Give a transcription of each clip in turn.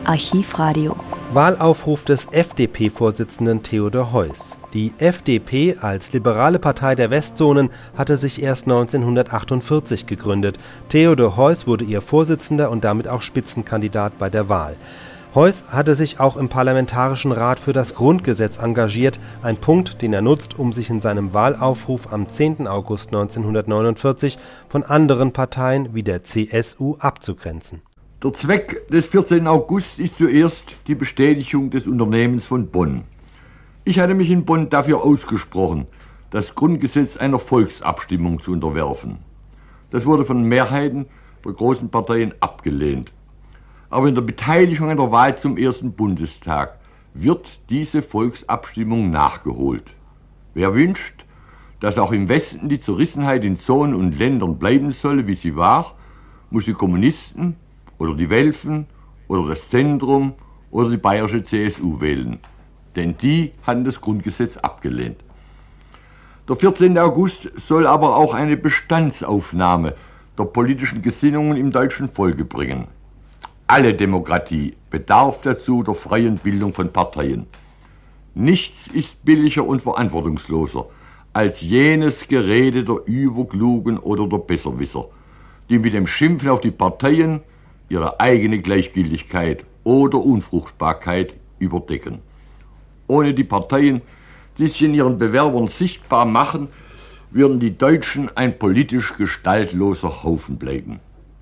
Archivradio. Wahlaufruf des FDP-Vorsitzenden Theodor Heuss. Die FDP als liberale Partei der Westzonen hatte sich erst 1948 gegründet. Theodor Heuss wurde ihr Vorsitzender und damit auch Spitzenkandidat bei der Wahl. Heuss hatte sich auch im Parlamentarischen Rat für das Grundgesetz engagiert, ein Punkt, den er nutzt, um sich in seinem Wahlaufruf am 10. August 1949 von anderen Parteien wie der CSU abzugrenzen. Der Zweck des 14. August ist zuerst die Bestätigung des Unternehmens von Bonn. Ich hatte mich in Bonn dafür ausgesprochen, das Grundgesetz einer Volksabstimmung zu unterwerfen. Das wurde von Mehrheiten der großen Parteien abgelehnt. Aber in der Beteiligung an der Wahl zum ersten Bundestag wird diese Volksabstimmung nachgeholt. Wer wünscht, dass auch im Westen die Zerrissenheit in Zonen und Ländern bleiben solle, wie sie war, muss die Kommunisten oder die Welfen oder das Zentrum oder die bayerische CSU wählen. Denn die hatten das Grundgesetz abgelehnt. Der 14. August soll aber auch eine Bestandsaufnahme der politischen Gesinnungen im deutschen Volke bringen. Alle Demokratie bedarf dazu der freien Bildung von Parteien. Nichts ist billiger und verantwortungsloser als jenes Gerede der Überklugen oder der Besserwisser, die mit dem Schimpfen auf die Parteien ihre eigene Gleichgültigkeit oder Unfruchtbarkeit überdecken. Ohne die Parteien, die sich in ihren Bewerbern sichtbar machen, würden die Deutschen ein politisch gestaltloser Haufen bleiben.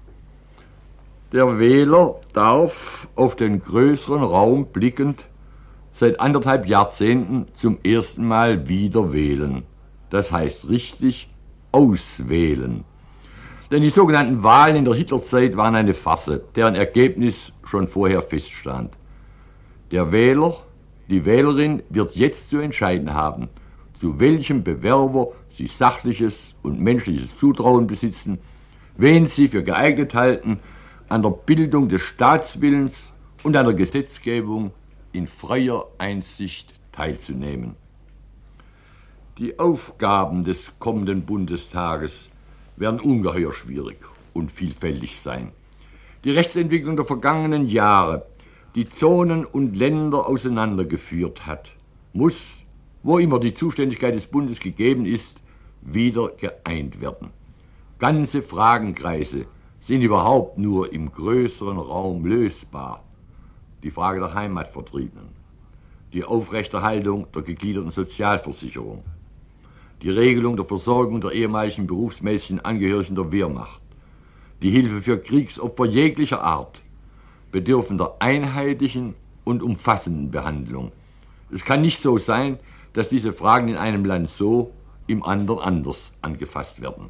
Der Wähler darf, auf den größeren Raum blickend, seit 1,5 Jahrzehnten zum ersten Mal wieder wählen. Das heißt richtig auswählen. Denn die sogenannten Wahlen in der Hitlerzeit waren eine Farce, deren Ergebnis schon vorher feststand. Der Wähler, die Wählerin wird jetzt zu entscheiden haben, zu welchem Bewerber sie sachliches und menschliches Zutrauen besitzen, wen sie für geeignet halten, an der Bildung des Staatswillens und an der Gesetzgebung in freier Einsicht teilzunehmen. Die Aufgaben des kommenden Bundestages werden ungeheuer schwierig und vielfältig sein. Die Rechtsentwicklung der vergangenen Jahre, die Zonen und Länder auseinandergeführt hat, muss, wo immer die Zuständigkeit des Bundes gegeben ist, wieder geeint werden. Ganze Fragenkreise sind überhaupt nur im größeren Raum lösbar. Die Frage der Heimatvertriebenen, die Aufrechterhaltung der gegliederten Sozialversicherung, die Regelung der Versorgung der ehemaligen berufsmäßigen Angehörigen der Wehrmacht, die Hilfe für Kriegsopfer jeglicher Art bedürfen der einheitlichen und umfassenden Behandlung. Es kann nicht so sein, dass diese Fragen in einem Land so, im anderen anders angefasst werden.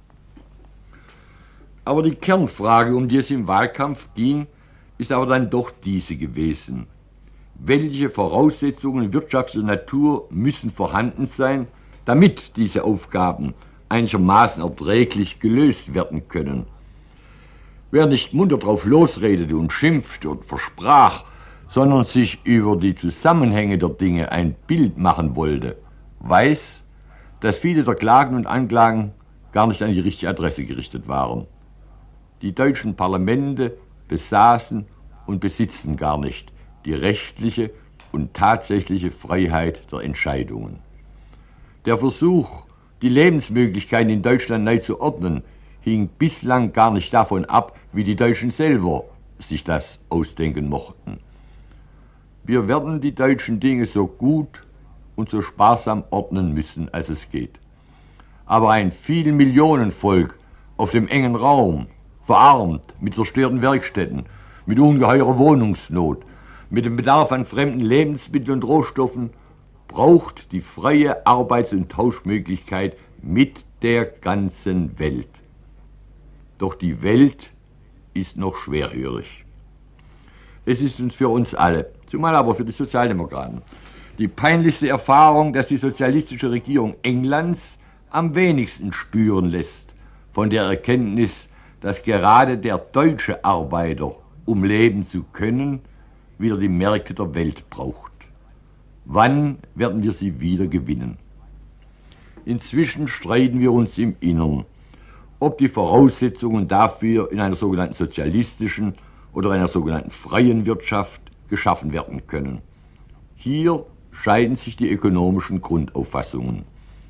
Aber die Kernfrage, um die es im Wahlkampf ging, ist aber dann doch diese gewesen. Welche Voraussetzungen wirtschaftlicher Natur müssen vorhanden sein, damit diese Aufgaben einigermaßen erträglich gelöst werden können? Wer nicht munter drauf losredete und schimpfte und versprach, sondern sich über die Zusammenhänge der Dinge ein Bild machen wollte, weiß, dass viele der Klagen und Anklagen gar nicht an die richtige Adresse gerichtet waren. Die deutschen Parlamente besaßen und besitzen gar nicht die rechtliche und tatsächliche Freiheit der Entscheidungen. Der Versuch, die Lebensmöglichkeiten in Deutschland neu zu ordnen, hing bislang gar nicht davon ab, wie die Deutschen selber sich das ausdenken mochten. Wir werden die deutschen Dinge so gut und so sparsam ordnen müssen, als es geht. Aber ein Vielmillionenvolk auf dem engen Raum, verarmt, mit zerstörten Werkstätten, mit ungeheurer Wohnungsnot, mit dem Bedarf an fremden Lebensmitteln und Rohstoffen, braucht die freie Arbeits- und Tauschmöglichkeit mit der ganzen Welt. Doch die Welt ist noch schwerhörig. Es ist für uns alle, zumal aber für die Sozialdemokraten, die peinlichste Erfahrung, dass die sozialistische Regierung Englands am wenigsten spüren lässt von der Erkenntnis, dass gerade der deutsche Arbeiter, um leben zu können, wieder die Märkte der Welt braucht. Wann werden wir sie wieder gewinnen? Inzwischen streiten wir uns im Innern, ob die Voraussetzungen dafür in einer sogenannten sozialistischen oder einer sogenannten freien Wirtschaft geschaffen werden können. Hier scheiden sich die ökonomischen Grundauffassungen.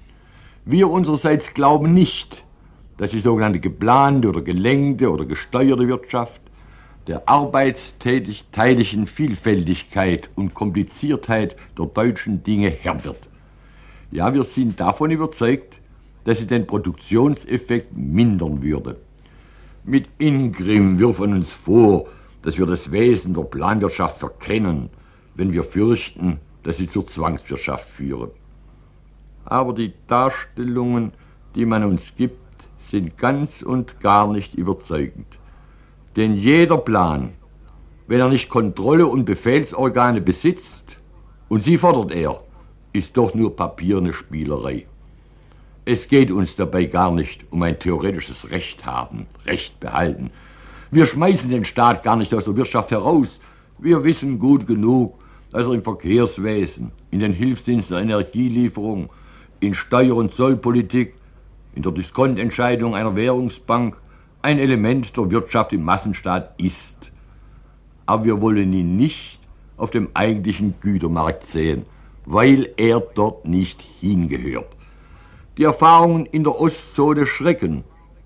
Wir unsererseits glauben nicht, dass die sogenannte geplante oder gelenkte oder gesteuerte Wirtschaft der arbeitstätigen Vielfältigkeit und Kompliziertheit der deutschen Dinge Herr wird. Ja, wir sind davon überzeugt, dass sie den Produktionseffekt mindern würde. Mit Ingrimm wirft man uns vor, dass wir das Wesen der Planwirtschaft verkennen, wenn wir fürchten, dass sie zur Zwangswirtschaft führe. Aber die Darstellungen, die man uns gibt, sind ganz und gar nicht überzeugend. Denn jeder Plan, wenn er nicht Kontrolle- und Befehlsorgane besitzt, und sie fordert er, ist doch nur papierne Spielerei. Es geht uns dabei gar nicht um ein theoretisches Recht haben, Recht behalten. Wir schmeißen den Staat gar nicht aus der Wirtschaft heraus. Wir wissen gut genug, dass er im Verkehrswesen, in den Hilfsdiensten der Energielieferung, in Steuer- und Zollpolitik, in der Diskontentscheidung einer Währungsbank ein Element der Wirtschaft im Massenstaat ist. Aber wir wollen ihn nicht auf dem eigentlichen Gütermarkt sehen, weil er dort nicht hingehört. Die Erfahrungen in der Ostzone schrecken.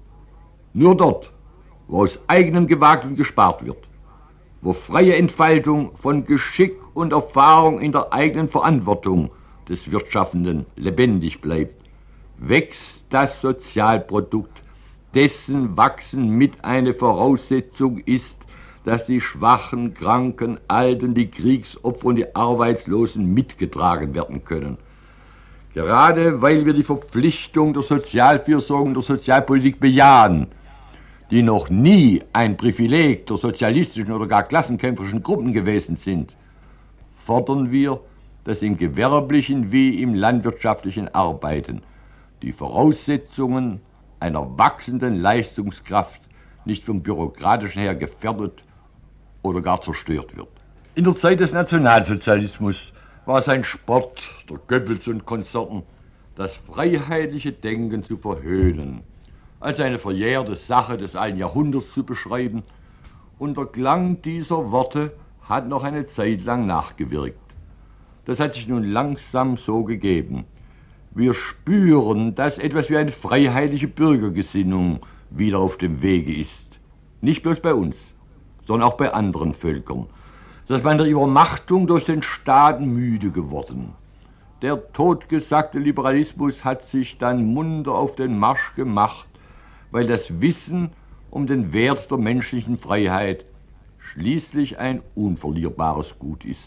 Nur dort, wo aus eigenem gewagt und gespart wird, wo freie Entfaltung von Geschick und Erfahrung in der eigenen Verantwortung des Wirtschaftenden lebendig bleibt, wächst das Sozialprodukt, dessen Wachsen mit eine Voraussetzung ist, dass die Schwachen, Kranken, Alten, die Kriegsopfer und die Arbeitslosen mitgetragen werden können. Gerade weil wir die Verpflichtung der Sozialfürsorge und der Sozialpolitik bejahen, die noch nie ein Privileg der sozialistischen oder gar klassenkämpferischen Gruppen gewesen sind, fordern wir, dass im gewerblichen wie im landwirtschaftlichen Arbeiten die Voraussetzungen einer wachsenden Leistungskraft nicht vom Bürokratischen her gefährdet oder gar zerstört wird. In der Zeit des Nationalsozialismus war es ein Sport der Goebbels und Konsorten, das freiheitliche Denken zu verhöhnen, als eine verjährte Sache des alten Jahrhunderts zu beschreiben, und der Klang dieser Worte hat noch eine Zeit lang nachgewirkt. Das hat sich nun langsam so gegeben. Wir spüren, dass etwas wie eine freiheitliche Bürgergesinnung wieder auf dem Wege ist. Nicht bloß bei uns, sondern auch bei anderen Völkern. Dass man der Übermachtung durch den Staat müde geworden. Der totgesagte Liberalismus hat sich dann munter auf den Marsch gemacht, weil das Wissen um den Wert der menschlichen Freiheit schließlich ein unverlierbares Gut ist.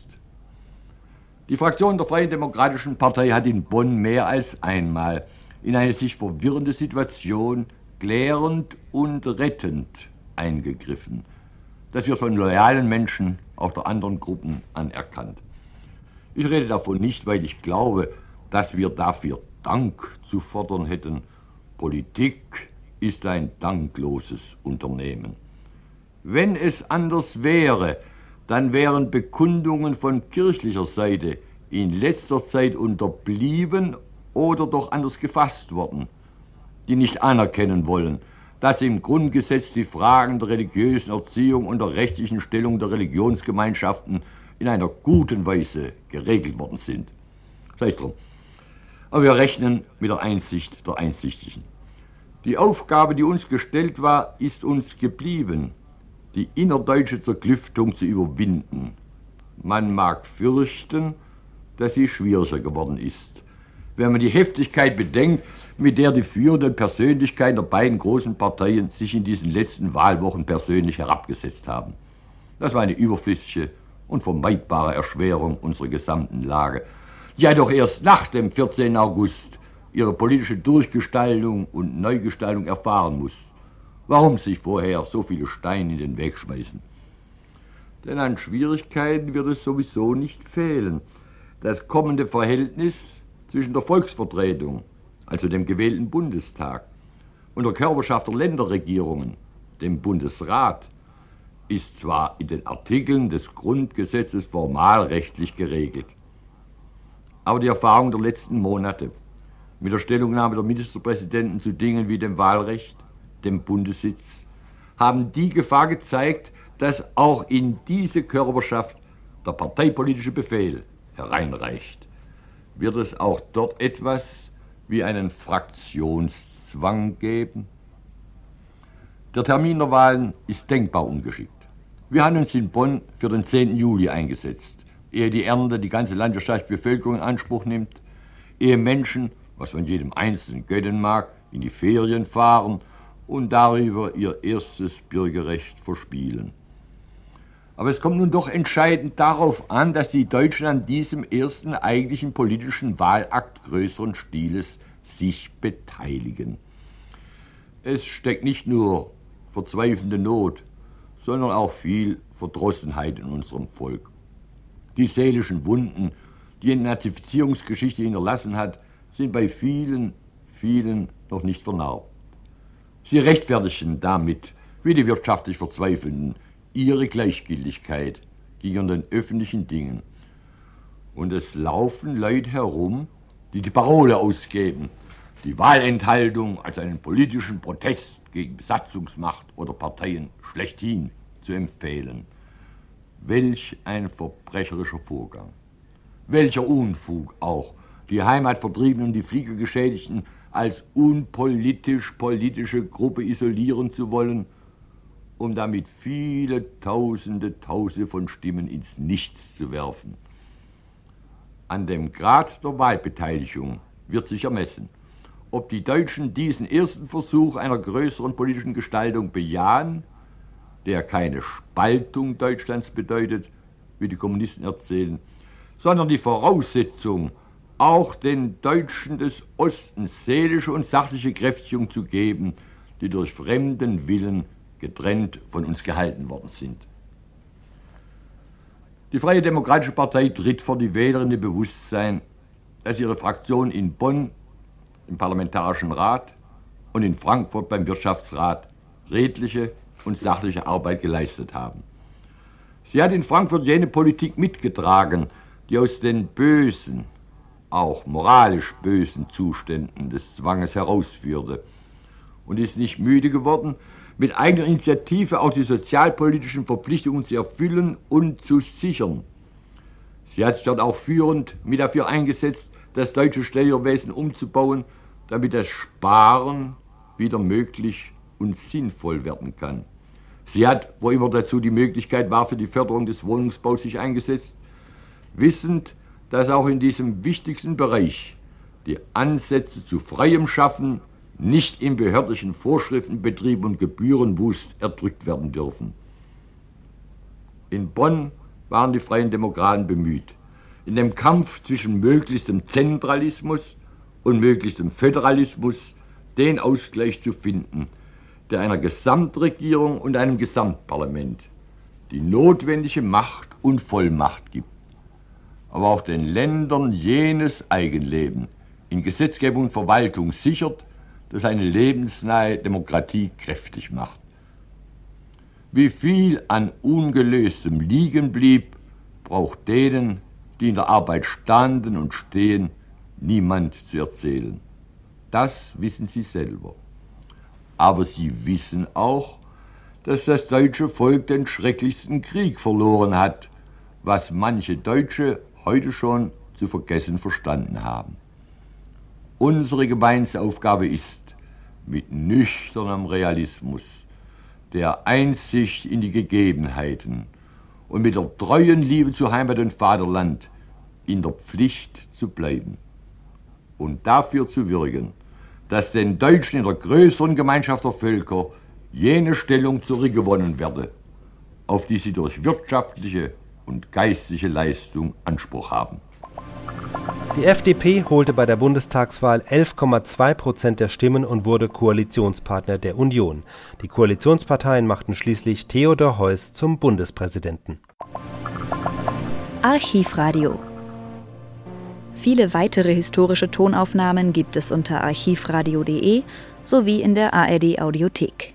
Die Fraktion der Freien Demokratischen Partei hat in Bonn mehr als einmal in eine sich verwirrende Situation klärend und rettend eingegriffen. Das wird von loyalen Menschen auch der anderen Gruppen anerkannt. Ich rede davon nicht, weil ich glaube, dass wir dafür Dank zu fordern hätten. Politik ist ein dankloses Unternehmen. Wenn es anders wäre, dann wären Bekundungen von kirchlicher Seite in letzter Zeit unterblieben oder doch anders gefasst worden, die nicht anerkennen wollen, dass im Grundgesetz die Fragen der religiösen Erziehung und der rechtlichen Stellung der Religionsgemeinschaften in einer guten Weise geregelt worden sind. Sei es drum. Aber wir rechnen mit der Einsicht der Einsichtigen. Die Aufgabe, die uns gestellt war, ist uns geblieben, die innerdeutsche Zerklüftung zu überwinden. Man mag fürchten, dass sie schwieriger geworden ist, wenn man die Heftigkeit bedenkt, mit der die führenden Persönlichkeiten der beiden großen Parteien sich in diesen letzten Wahlwochen persönlich herabgesetzt haben. Das war eine überflüssige und vermeidbare Erschwerung unserer gesamten Lage, die ja doch erst nach dem 14. August ihre politische Durchgestaltung und Neugestaltung erfahren muss. Warum sich vorher so viele Steine in den Weg schmeißen? Denn an Schwierigkeiten wird es sowieso nicht fehlen. Das kommende Verhältnis zwischen der Volksvertretung, also dem gewählten Bundestag, und der Körperschaft der Länderregierungen, dem Bundesrat, ist zwar in den Artikeln des Grundgesetzes formalrechtlich geregelt, aber die Erfahrung der letzten Monate mit der Stellungnahme der Ministerpräsidenten zu Dingen wie dem Wahlrecht, dem Bundessitz, haben die Gefahr gezeigt, dass auch in diese Körperschaft der parteipolitische Befehl hereinreicht. Wird es auch dort etwas wie einen Fraktionszwang geben? Der Termin der Wahlen ist denkbar ungeschickt. Wir haben uns in Bonn für den 10. Juli eingesetzt, ehe die Ernte die ganze landwirtschaftliche Bevölkerung in Anspruch nimmt, ehe Menschen, was man jedem Einzelnen gönnen mag, in die Ferien fahren und darüber ihr erstes Bürgerrecht verspielen. Aber es kommt nun doch entscheidend darauf an, dass die Deutschen an diesem ersten eigentlichen politischen Wahlakt größeren Stiles sich beteiligen. Es steckt nicht nur verzweifelnde Not, sondern auch viel Verdrossenheit in unserem Volk. Die seelischen Wunden, die eine Nazifizierungsgeschichte hinterlassen hat, sind bei vielen noch nicht vernarbt. Sie rechtfertigen damit, wie die wirtschaftlich Verzweifelnden, ihre Gleichgültigkeit gegenüber den öffentlichen Dingen. Und es laufen Leute herum, die die Parole ausgeben, die Wahlenthaltung als einen politischen Protest gegen Besatzungsmacht oder Parteien schlechthin zu empfehlen. Welch ein verbrecherischer Vorgang. Welcher Unfug auch, die Heimatvertriebenen und die Fliegergeschädigten als unpolitische Gruppe isolieren zu wollen, um damit viele Tausende von Stimmen ins Nichts zu werfen. An dem Grad der Wahlbeteiligung wird sich ermessen, ob die Deutschen diesen ersten Versuch einer größeren politischen Gestaltung bejahen, der keine Spaltung Deutschlands bedeutet, wie die Kommunisten erzählen, sondern die Voraussetzung, auch den Deutschen des Ostens seelische und sachliche Kräftigung zu geben, die durch fremden Willen getrennt von uns gehalten worden sind. Die Freie Demokratische Partei tritt vor die Wähler in dem Bewusstsein, dass ihre Fraktion in Bonn im Parlamentarischen Rat und in Frankfurt beim Wirtschaftsrat redliche und sachliche Arbeit geleistet haben. Sie hat in Frankfurt jene Politik mitgetragen, die aus den bösen, auch moralisch bösen Zuständen des Zwanges herausführte und ist nicht müde geworden, mit eigener Initiative auch die sozialpolitischen Verpflichtungen zu erfüllen und zu sichern. Sie hat sich dort auch führend mit dafür eingesetzt, das deutsche Steuerwesen umzubauen, damit das Sparen wieder möglich und sinnvoll werden kann. Sie hat, wo immer dazu die Möglichkeit war, für die Förderung des Wohnungsbaus sich eingesetzt, wissend, dass auch in diesem wichtigsten Bereich die Ansätze zu freiem Schaffen nicht im behördlichen Vorschriftenbetrieb und Gebührenwust erdrückt werden dürfen. In Bonn waren die Freien Demokraten bemüht, in dem Kampf zwischen möglichstem Zentralismus und möglichstem Föderalismus den Ausgleich zu finden, der einer Gesamtregierung und einem Gesamtparlament die notwendige Macht und Vollmacht gibt, aber auch den Ländern jenes Eigenleben in Gesetzgebung und Verwaltung sichert, das eine lebensnahe Demokratie kräftig macht. Wie viel an Ungelöstem liegen blieb, braucht denen, die in der Arbeit standen und stehen, niemand zu erzählen. Das wissen sie selber. Aber sie wissen auch, dass das deutsche Volk den schrecklichsten Krieg verloren hat, was manche Deutsche heute schon zu vergessen verstanden haben. Unsere gemeinsame Aufgabe ist, mit nüchternem Realismus, der Einsicht in die Gegebenheiten und mit der treuen Liebe zu Heimat und Vaterland in der Pflicht zu bleiben und dafür zu wirken, dass den Deutschen in der größeren Gemeinschaft der Völker jene Stellung zurückgewonnen werde, auf die sie durch wirtschaftliche und geistliche Leistung Anspruch haben. Die FDP holte bei der Bundestagswahl 11,2% der Stimmen und wurde Koalitionspartner der Union. Die Koalitionsparteien machten schließlich Theodor Heuss zum Bundespräsidenten. Archivradio. Viele weitere historische Tonaufnahmen gibt es unter archivradio.de sowie in der ARD Audiothek.